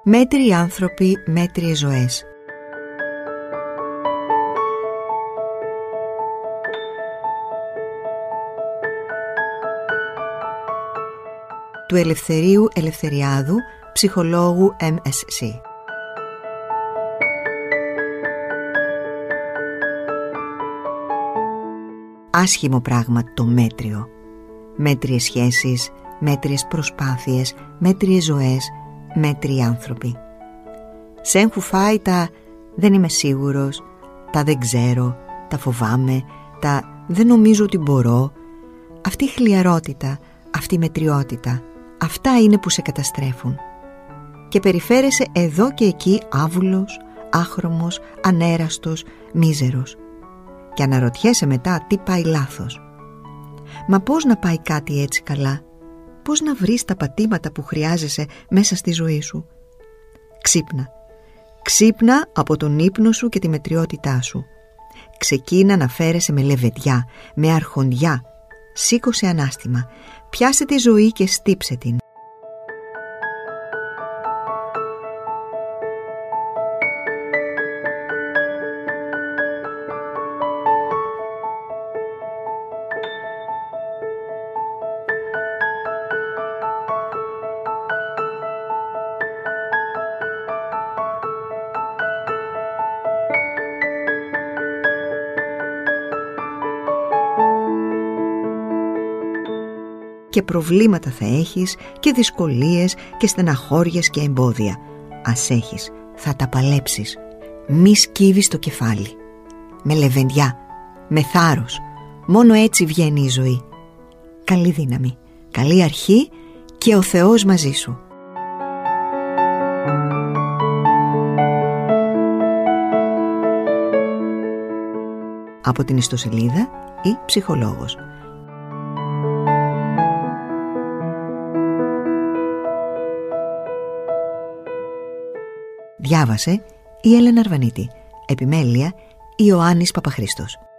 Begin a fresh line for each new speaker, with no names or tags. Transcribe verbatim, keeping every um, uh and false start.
Μέτριοι άνθρωποι, μέτριες ζωές. Του Ελευθερίου Ελευθεριάδου, ψυχολόγου εμ ες σι. Άσχημο πράγμα το μέτριο. Μέτριες σχέσεις, μέτριες προσπάθειες, μέτριες ζωές, μέτριοι άνθρωποι. Σ' έχουν φάει τα «δεν είμαι σίγουρος», τα «δεν ξέρω», τα «φοβάμαι», τα «δεν νομίζω ότι μπορώ». Αυτή η χλιαρότητα, αυτή η μετριότητα, αυτά είναι που σε καταστρέφουν. Και περιφέρεσαι εδώ και εκεί άβουλος, άχρωμος, ανέραστος, μίζερος. Και αναρωτιέσαι μετά τι πάει λάθος. Μα πώς να πάει κάτι έτσι καλά? Πώς να βρεις τα πατήματα που χρειάζεσαι μέσα στη ζωή σου? Ξύπνα. Ξύπνα από τον ύπνο σου και τη μετριότητά σου. Ξεκίνα να φέρεσαι με λεβεδιά, με αρχοντιά. Σήκωσε ανάστημα. Πιάσε τη ζωή και στύψε την. Και προβλήματα θα έχεις και δυσκολίες και στεναχώριες και εμπόδια. Ας έχεις, θα τα παλέψεις. Μη σκύβεις το κεφάλι. Με λεβεντιά, με θάρρος. Μόνο έτσι βγαίνει η ζωή. Καλή δύναμη, καλή αρχή και ο Θεός μαζί σου. Από την ιστοσελίδα ή ψυχολόγος. Διάβασε η Έλενα Αρβανίτη. Επιμέλεια Ιωάννης Παπαχρήστος.